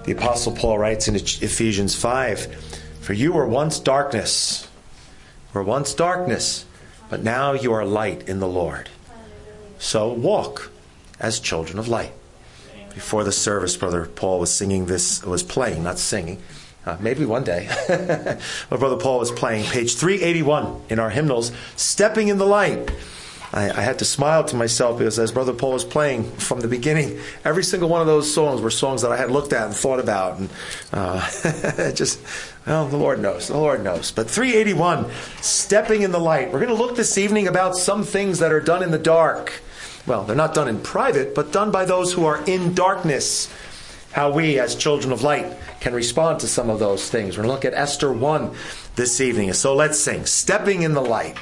The Apostle Paul writes in Ephesians 5, "For you were once darkness, but now you are light in the Lord. So walk as children of light." Before the service, Brother Paul was playing, not singing. Maybe one day. But Brother Paul was playing page 381 in our hymnals, "Stepping in the Light." I had to smile to myself because as Brother Paul was playing from the beginning, every single one of those songs were songs that I had looked at and thought about. And the Lord knows. The Lord knows. But 381, "Stepping in the Light." We're going to look this evening about some things that are done in the dark. Well, they're not done in private, but done by those who are in darkness. How we, as children of light, can respond to some of those things. We're going to look at Esther 1 this evening. So let's sing, "Stepping in the Light."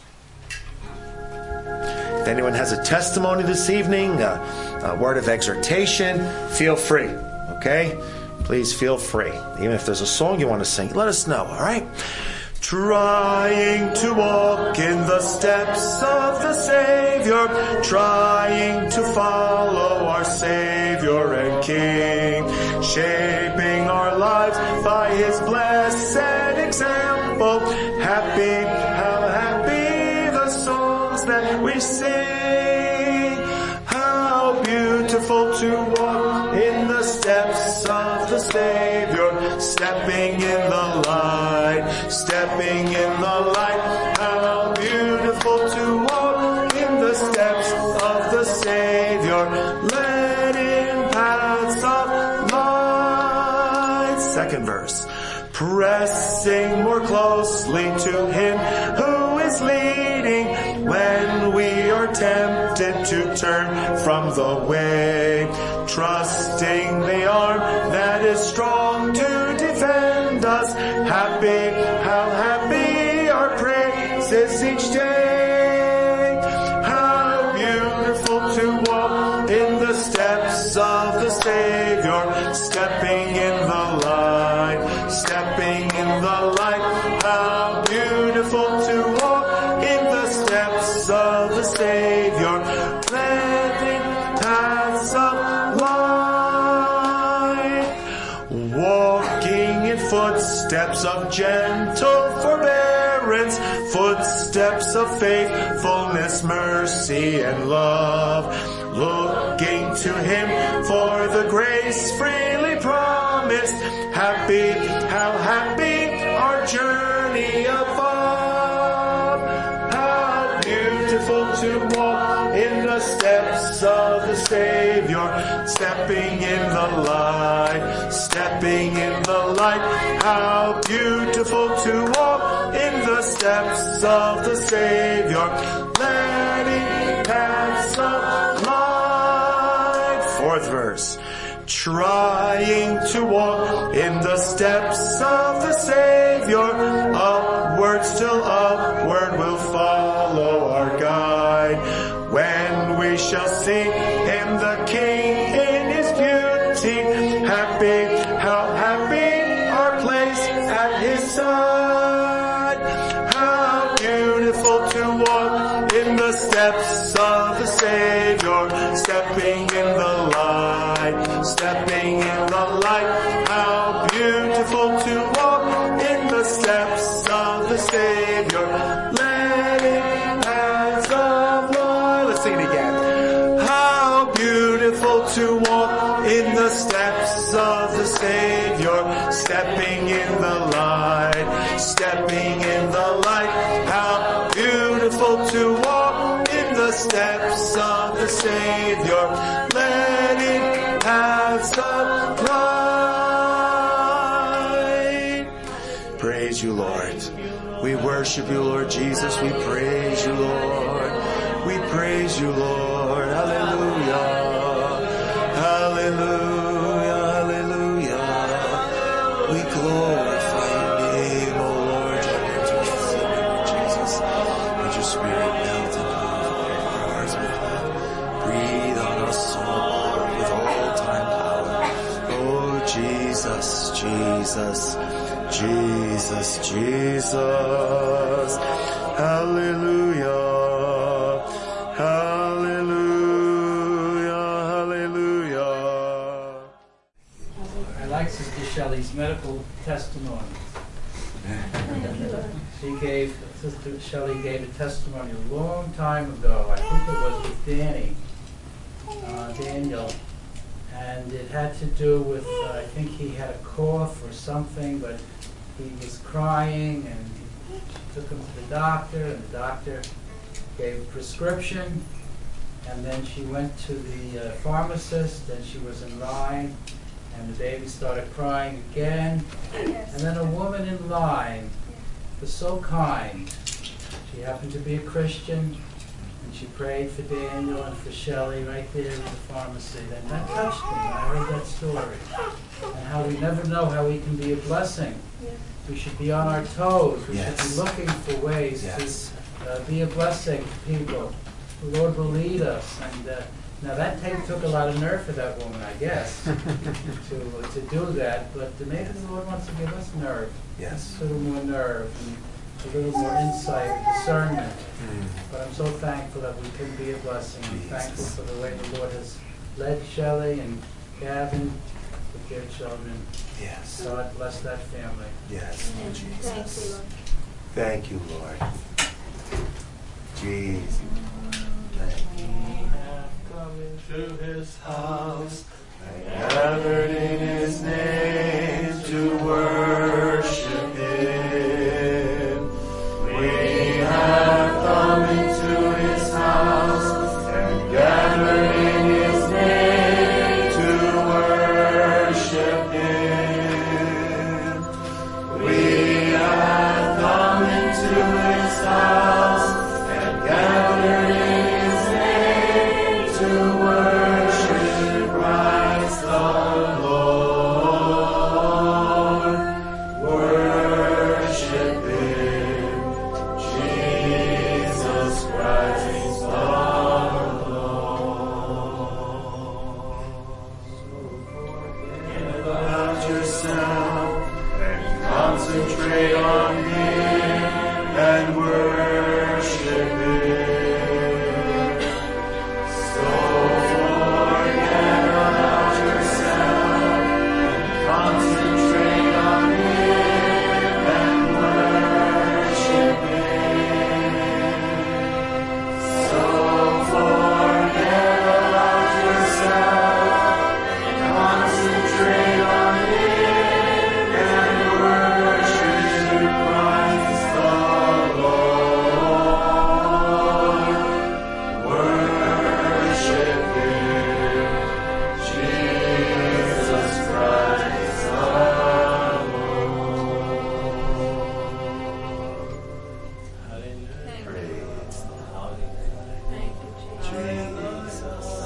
If anyone has a testimony this evening, a word of exhortation, feel free, okay? Please feel free. Even if there's a song you want to sing, let us know, all right? Trying to walk in the steps of the Savior, trying to follow our Savior and King, shaping our lives by His blessed example. Happy, how happy the songs that we sing. How beautiful to walk in the steps of the Savior, stepping in the light, stepping in the light. How beautiful to walk in the steps of the Savior, led in paths of light. Second verse. Pressing more closely to Him who is leading when we are tempted to turn from the way, trusting the arm that is strong to defend us. Happy, how happy our praises each day. How beautiful to walk in the steps of the Savior, stepping in the light, stepping in the light. How beautiful to walk in the steps of the Savior, treading paths of light, walking in footsteps of gentle forbearance, footsteps of faithfulness, mercy, and love, looking to Him for the grace freely promised. Happy, how happy our journey above. How beautiful to walk in the steps of the Savior, stepping in the light, stepping in the light. How beautiful to walk in the steps of the Savior, letting paths of light. Fourth verse. Trying to walk in the steps of the Savior, upward, still upward will follow our guide. When we shall see Him, the King, in His beauty, happy, how happy our place at His side. How beautiful to walk in the steps of the Savior, stepping in the light, stepping in the light. How beautiful to walk in the steps of the Savior, letting paths of light. Let's sing it again. How beautiful to walk in the steps of the Savior, stepping in the light, stepping in the light. How beautiful to walk in the steps of the Savior, letting paths of light. Praise you, Lord. We worship you, Lord Jesus. We praise you, Lord. We praise you, Lord. Hallelujah. Hallelujah. Hallelujah. We glorify your name, O Lord. Your hands are filled, Lord Jesus. Let your spirit melt and move our hearts with love. Breathe on us, O Lord, with all-time power. Oh, Jesus, Jesus, Jesus, Jesus. Hallelujah. Hallelujah. Hallelujah. I like Sister Shelley's medical testimony. Sister Shelley gave a testimony a long time ago. I think it was with Daniel. And it had to do with, I think he had a cough or something, but he was crying, and she took him to the doctor, and the doctor gave a prescription, and then she went to the pharmacist, and she was in line, and the baby started crying again. And then a woman in line was so kind. She happened to be a Christian, and she prayed for Daniel and for Shelley right there in the pharmacy. And that touched me when I heard that story. And how we never know how we can be a blessing. We should be on our toes. We should be looking for ways to be a blessing to people. The Lord will lead us. And now that took a lot of nerve for that woman, I guess, to do that. But maybe the Lord wants to give us nerve. Yes. A little more nerve and a little more insight and discernment. But I'm so thankful that we can be a blessing. I'm thankful for the way the Lord has led Shelley and Gavin with their children. Yes. God bless that family. Yes, Lord Jesus. Thank you, Lord. Jesus. We have come into His house and gathered in His name to worship Him. We have come into His house and gathered in His name to worship Him. We have come into His house and gathered in His name to worship Christ the Lord. Worship Him, Jesus Christ our Lord. Forget about yourself and concentrate on Him and worship Him. So forget about yourself and concentrate on Him and worship Him. So forget about yourself and concentrate on Him and worship Christ the Lord. Worship Him, Jesus Christ our Lord. Praise the Lord. Jesus.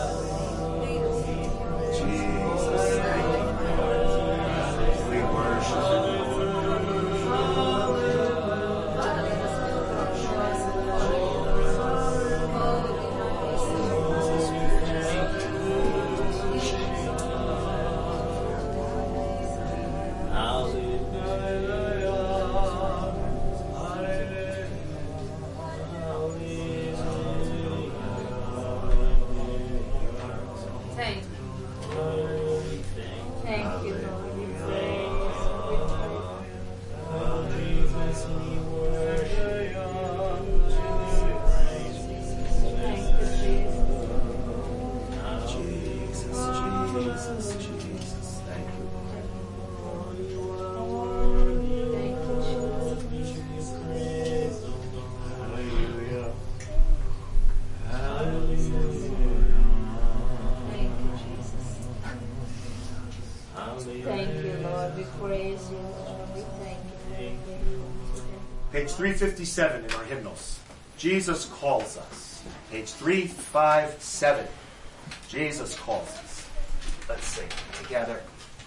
Jesus, thank you, Lord. We worship you, Thank you. Thank you, Lord. Thank you, Jesus, Jesus, thank you, Thank you, Jesus. Hallelujah. Thank you, Jesus. Thank you, Lord. We praise you, Lord. We thank you. Page 357 in our hymnals. Jesus calls us. Page 357. Jesus calls us. Let's sing together.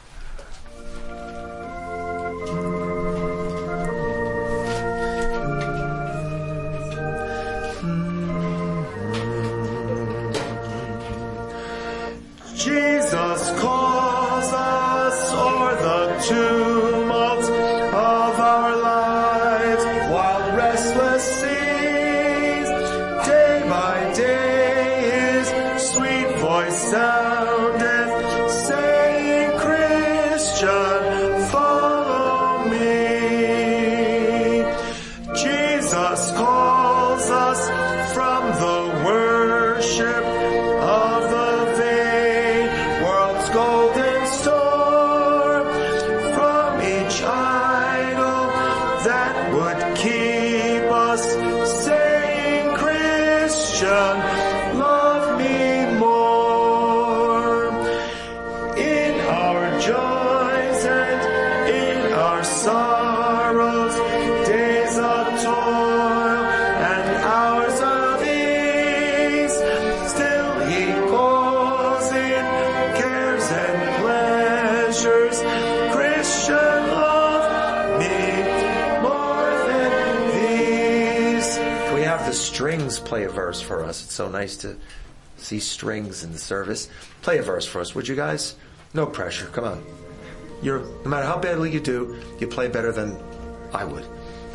Jesus calls us o'er the tumult of our lives, while restless seas, day by day, His sweet voice soundeth, saying, Christian, Christian, follow me. Jesus calls us from the worship of the vain world's golden store, from each idol that would keep us saying, Christian, love me more. In our joys and in our sorrows, days of toil and hours of ease, still he calls in cares and pleasures, Christian, love me more than these. Can we have the strings play a verse for us? It's so nice to see strings in the service. Play a verse for us, would you guys? No pressure. Come on. No matter how badly you do, you play better than I would.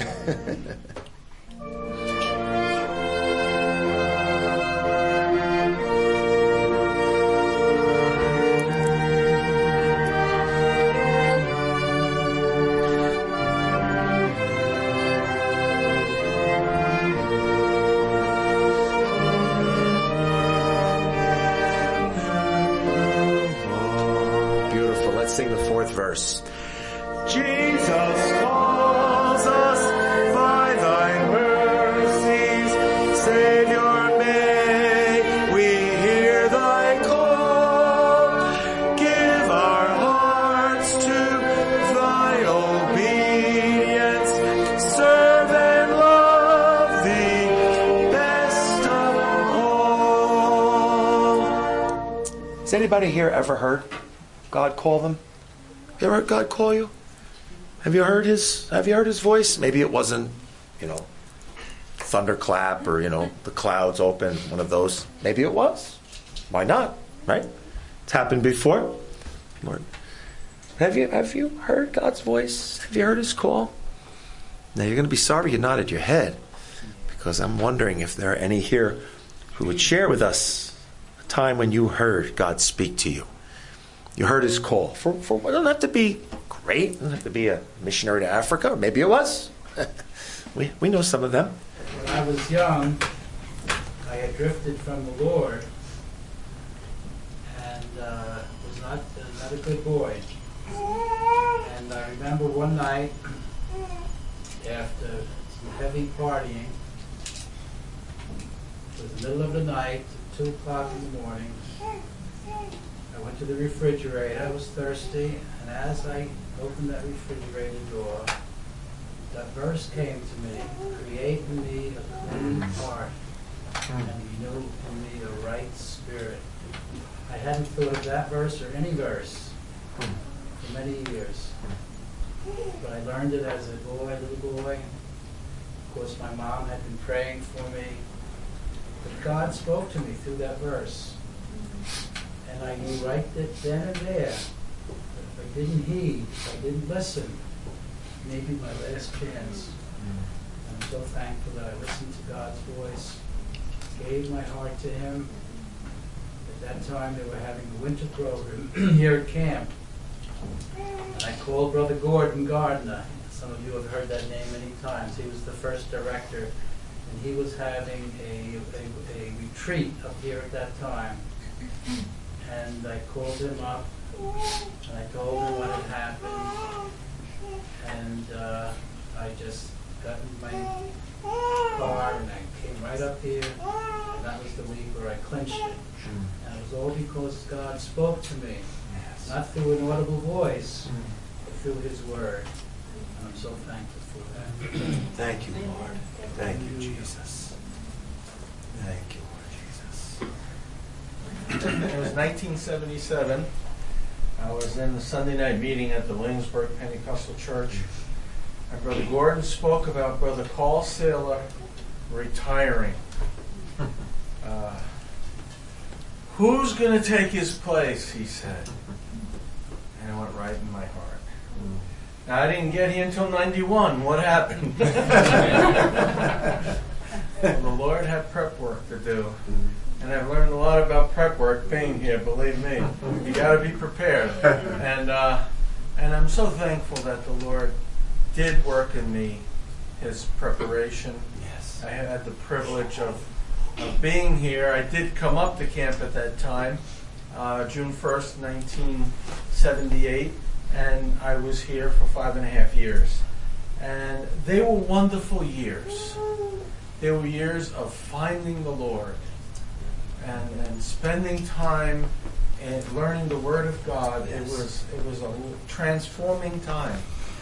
Beautiful. Let's sing the fourth verse. Jesus calls us by thy mercies, Savior, may we hear thy call. Give our hearts to thy obedience, serve and love thee best of all. Has anybody here ever heard God call them? You ever heard God call you? Have you heard his voice? Maybe it wasn't, thunderclap or, the clouds open, one of those. Maybe it was. Why not? Right? It's happened before. Lord. Have you heard God's voice? Have you heard his call? Now you're going to be sorry you nodded your head, because I'm wondering if there are any here who would share with us a time when you heard God speak to you. You heard his call. For it doesn't have to be great. It doesn't have to be a missionary to Africa. Or maybe it was. we know some of them. When I was young, I had drifted from the Lord and was not a good boy. And I remember one night, after some heavy partying, it was the middle of the night, 2 o'clock in the morning. I went to the refrigerator. I was thirsty, and as I opened that refrigerator door, that verse came to me: create in me a clean heart and renew in me a right spirit. I hadn't thought of that verse or any verse for many years, but I learned it as a little boy. Of course, my mom had been praying for me, but God spoke to me through that verse. And I knew right then and there that if I didn't heed, if I didn't listen, maybe my last chance. And I'm so thankful that I listened to God's voice, gave my heart to him. At that time they were having a winter program here at camp. And I called Brother Gordon Gardner. Some of you have heard that name many times. He was the first director, and he was having a retreat up here at that time. And I called him up, and I told him what had happened, and I just got in my car, and I came right up here, and that was the week where I clinched it. And it was all because God spoke to me, not through an audible voice, but through his word. And I'm so thankful for that. Thank you, Lord. Thank you, Jesus. Thank you, Lord Jesus. It was 1977. I was in the Sunday night meeting at the Williamsburg Pentecostal Church. And Brother Gordon spoke about Brother Paul Saylor retiring. Who's going to take his place, he said. And it went right in my heart. Now, I didn't get here until 91. What happened? Well, the Lord had prep work to do. And I've learned a lot about prep work being here, believe me. You got to be prepared. And And I'm so thankful that the Lord did work in me His preparation. Yes. I had the privilege of being here. I did come up to camp at that time, June 1st, 1978, and I was here for 5.5 years. And they were wonderful years. They were years of finding the Lord and spending time and learning the Word of God. Yes. It was a transforming time.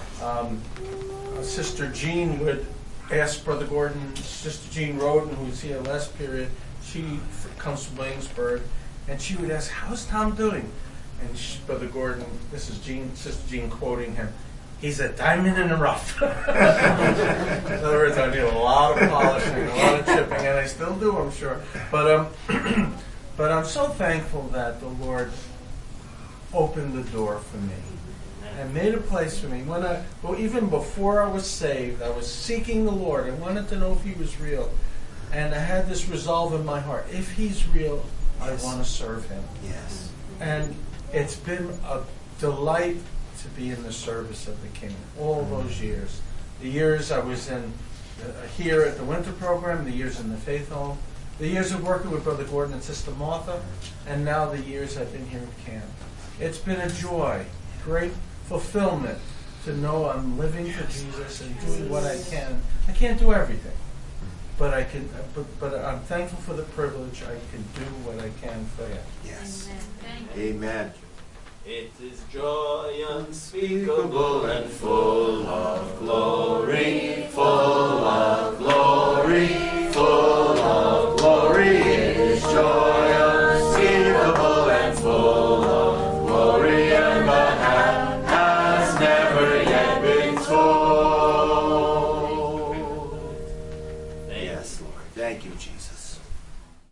Sister Jean would ask Brother Gordon, Sister Jean Roden, who was here last period, she comes from Williamsburg, and she would ask, "How's Tom doing?" And Brother Gordon, this is Sister Jean quoting him, "He's a diamond in the rough." In other words, I did a lot of polishing, a lot of chipping, and I still do, I'm sure. But but I'm so thankful that the Lord opened the door for me and made a place for me. Even before I was saved, I was seeking the Lord. I wanted to know if He was real. And I had this resolve in my heart. If He's real, I want to serve Him. Yes. And it's been a delight to be in the service of the King all those years. The years I was in here at the winter program, the years in the faith home, the years of working with Brother Gordon and Sister Martha, and now the years I've been here at camp. It's been a joy, great fulfillment to know I'm living for Jesus and doing what I can. I can't do everything, but I can. But I'm thankful for the privilege. I can do what I can for Him. Yes. Amen. Amen. It is joy unspeakable and full of glory, full of glory, full of glory. It is joy unspeakable and full of glory, and the half has never yet been told. Yes, Lord. Thank you, Jesus.